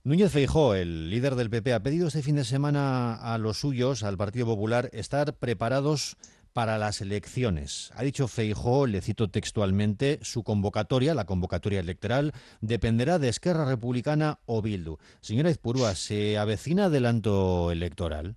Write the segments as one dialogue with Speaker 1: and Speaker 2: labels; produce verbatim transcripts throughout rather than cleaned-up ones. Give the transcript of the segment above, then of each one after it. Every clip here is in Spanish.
Speaker 1: Núñez Feijóo, el líder del P P, ha pedido este fin de semana a los suyos, al Partido Popular, estar preparados para las elecciones. Ha dicho Feijóo, le cito textualmente, su convocatoria, la convocatoria electoral, dependerá de Esquerra Republicana o Bildu. Señora Izpurúa, ¿se avecina adelanto electoral?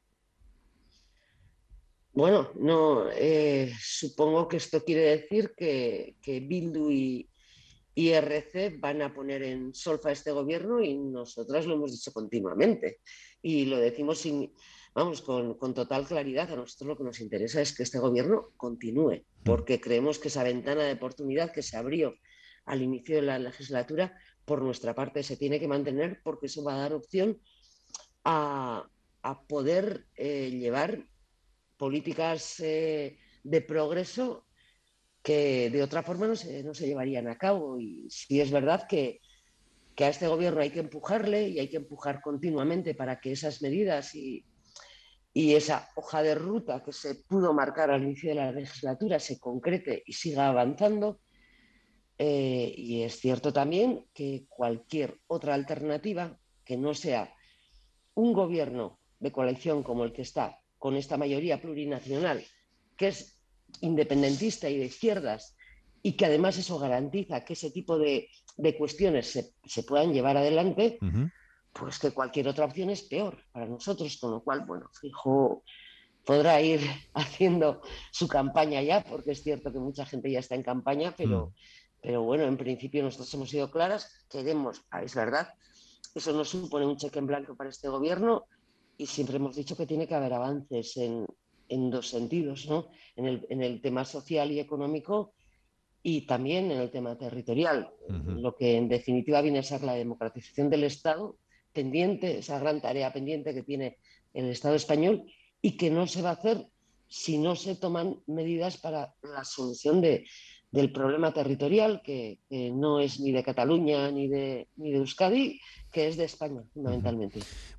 Speaker 2: Bueno, no, eh, supongo que esto quiere decir que, que Bildu y, y R C van a poner en solfa este gobierno y nosotras lo hemos dicho continuamente. Y lo decimos sin, vamos, con, con total claridad. A nosotros lo que nos interesa es que este gobierno continúe,
Speaker 1: Hmm.
Speaker 2: porque creemos que esa ventana de oportunidad que se abrió al inicio de la legislatura, por nuestra parte, se tiene que mantener porque eso va a dar opción a, a poder eh, llevar políticas eh, de progreso que de otra forma no se, no se llevarían a cabo. Y sí es verdad que, que, a este gobierno hay que empujarle y hay que empujar continuamente para que esas medidas y, y esa hoja de ruta que se pudo marcar al inicio de la legislatura se concrete y siga avanzando. Eh, y es cierto también que cualquier otra alternativa que no sea un gobierno de coalición como el que está, con esta mayoría plurinacional, que es independentista y de izquierdas, y que además eso garantiza que ese tipo de, de cuestiones se, se, puedan llevar adelante,
Speaker 1: Ujú.
Speaker 2: pues que cualquier otra opción es peor para nosotros, con lo cual, bueno, fijo, podrá ir haciendo su campaña ya, porque es cierto que mucha gente ya está en campaña,
Speaker 1: Hmm.
Speaker 2: pero, pero bueno, en principio nosotros hemos sido claras, queremos, ah, es verdad, eso no supone un cheque en blanco para este gobierno y siempre hemos dicho que tiene que haber avances en, en dos sentidos, ¿no? En el, en el tema social y económico y también en el tema territorial,
Speaker 1: Ujú.
Speaker 2: lo que en definitiva viene a ser la democratización del Estado pendiente, esa gran tarea pendiente que tiene el Estado español y que no se va a hacer si no se toman medidas para la solución de, del problema territorial, que, que, no es ni de Cataluña ni de, ni de Euskadi, que es de España,
Speaker 1: Ujú.
Speaker 2: fundamentalmente.